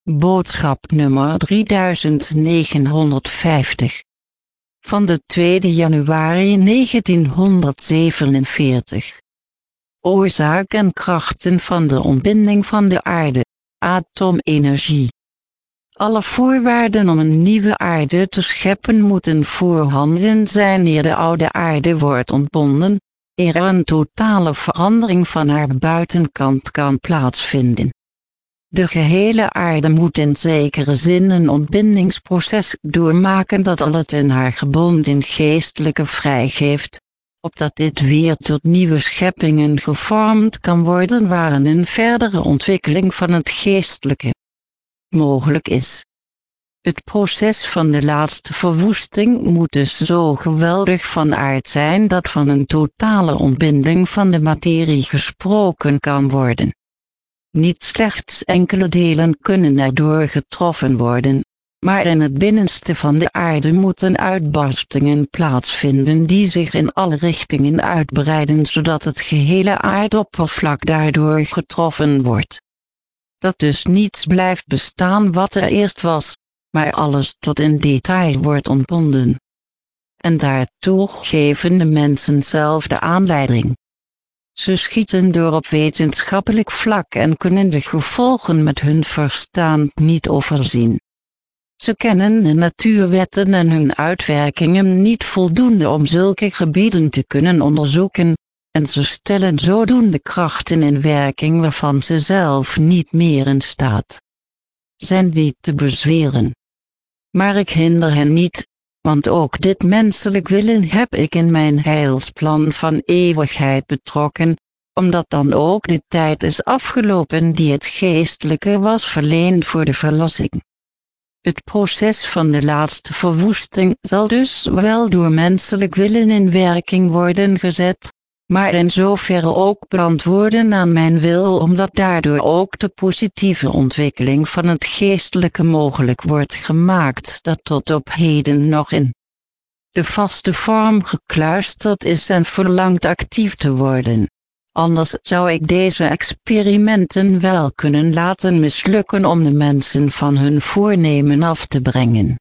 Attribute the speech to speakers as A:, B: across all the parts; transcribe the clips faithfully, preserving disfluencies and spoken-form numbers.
A: Boodschap nummer drieduizend negenhonderdvijftig van de tweede januari negentienhonderdzevenenveertig. Oorzaak en krachten van de ontbinding van de aarde, atoomenergie. Alle voorwaarden om een nieuwe aarde te scheppen moeten voorhanden zijn eer de oude aarde wordt ontbonden, eer er een totale verandering van haar buitenkant kan plaatsvinden. De gehele aarde moet in zekere zin een ontbindingsproces doormaken dat al het in haar gebonden geestelijke vrijgeeft, opdat dit weer tot nieuwe scheppingen gevormd kan worden waarin een verdere ontwikkeling van het geestelijke mogelijk is. Het proces van de laatste verwoesting moet dus zo geweldig van aard zijn dat van een totale ontbinding van de materie gesproken kan worden. Niet slechts enkele delen kunnen erdoor getroffen worden, maar in het binnenste van de aarde moeten uitbarstingen plaatsvinden die zich in alle richtingen uitbreiden zodat het gehele aardoppervlak daardoor getroffen wordt. Dat dus niets blijft bestaan wat er eerst was, maar alles tot in detail wordt ontbonden. En daartoe geven de mensen zelf de aanleiding. Ze schieten door op wetenschappelijk vlak en kunnen de gevolgen met hun verstand niet overzien. Ze kennen de natuurwetten en hun uitwerkingen niet voldoende om zulke gebieden te kunnen onderzoeken, en ze stellen zodoende krachten in werking waarvan ze zelf niet meer in staat zijn die te bezweren. Maar ik hinder hen niet, want ook dit menselijk willen heb ik in mijn heilsplan van eeuwigheid betrokken, omdat dan ook de tijd is afgelopen die het geestelijke was verleend voor de verlossing. Het proces van de laatste verwoesting zal dus wel door menselijk willen in werking worden gezet, maar in zoverre ook beantwoorden aan mijn wil omdat daardoor ook de positieve ontwikkeling van het geestelijke mogelijk wordt gemaakt dat tot op heden nog in de vaste vorm gekluisterd is en verlangt actief te worden. Anders zou ik deze experimenten wel kunnen laten mislukken om de mensen van hun voornemen af te brengen.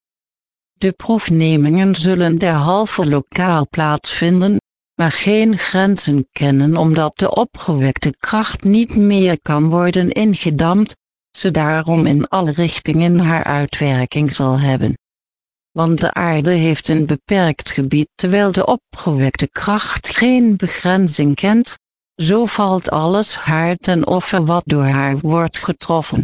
A: De proefnemingen zullen derhalve lokaal plaatsvinden, maar geen grenzen kennen omdat de opgewekte kracht niet meer kan worden ingedampt, ze daarom in alle richtingen haar uitwerking zal hebben. Want de aarde heeft een beperkt gebied terwijl de opgewekte kracht geen begrenzing kent, zo valt alles haar ten offer wat door haar wordt getroffen.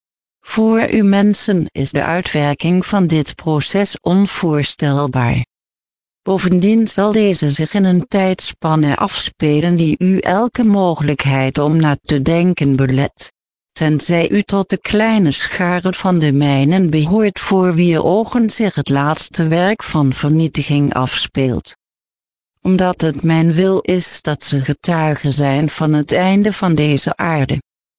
A: Voor u mensen is de uitwerking van dit proces onvoorstelbaar. Bovendien zal deze zich in een tijdspanne afspelen die u elke mogelijkheid om na te denken belet, tenzij u tot de kleine schare van de mijnen behoort voor wier ogen zich het laatste werk van vernietiging afspeelt. Omdat het mijn wil is dat ze getuigen zijn van het einde van deze aarde.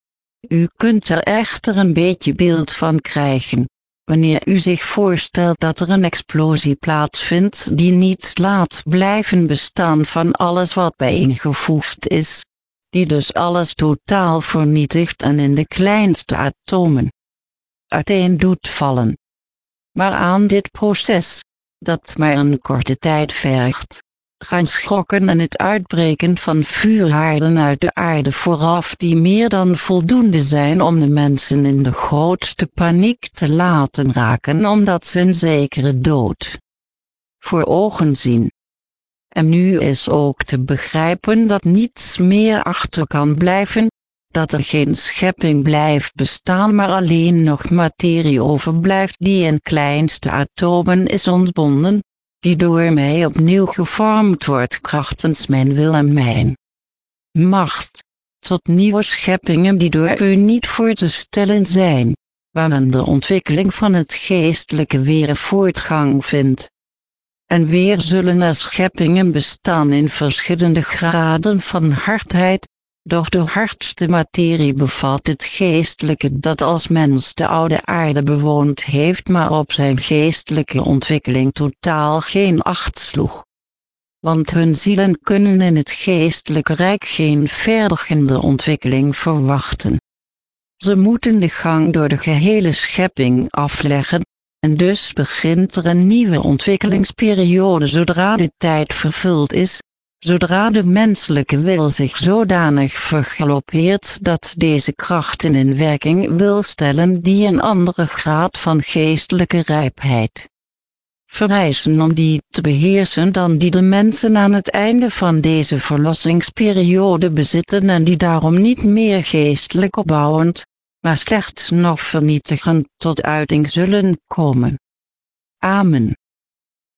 A: U kunt er echter een beetje beeld van krijgen, wanneer u zich voorstelt dat er een explosie plaatsvindt die niet laat blijven bestaan van alles wat bijeengevoegd is, die dus alles totaal vernietigt en in de kleinste atomen uiteen doet vallen. Maar aan dit proces, dat maar een korte tijd vergt, gaan schokken en het uitbreken van vuurhaarden uit de aarde vooraf die meer dan voldoende zijn om de mensen in de grootste paniek te laten raken omdat ze een zekere dood voor ogen zien. En nu is ook te begrijpen dat niets meer achter kan blijven, dat er geen schepping blijft bestaan maar alleen nog materie overblijft die in kleinste atomen is ontbonden, die door mij opnieuw gevormd wordt krachtens mijn wil en mijn macht, tot nieuwe scheppingen die door u niet voor te stellen zijn, waarin de ontwikkeling van het geestelijke weer voortgang vindt. En weer zullen er scheppingen bestaan in verschillende graden van hardheid, doch de hardste materie bevat het geestelijke dat als mens de oude aarde bewoond heeft maar op zijn geestelijke ontwikkeling totaal geen acht sloeg. Want hun zielen kunnen in het geestelijke rijk geen verdergende ontwikkeling verwachten. Ze moeten de gang door de gehele schepping afleggen, en dus begint er een nieuwe ontwikkelingsperiode zodra de tijd vervuld is, zodra de menselijke wil zich zodanig vergaloppeert dat deze krachten in werking wil stellen die een andere graad van geestelijke rijpheid vereisen om die te beheersen dan die de mensen aan het einde van deze verlossingsperiode bezitten en die daarom niet meer geestelijk opbouwend, maar slechts nog vernietigend tot uiting zullen komen. Amen.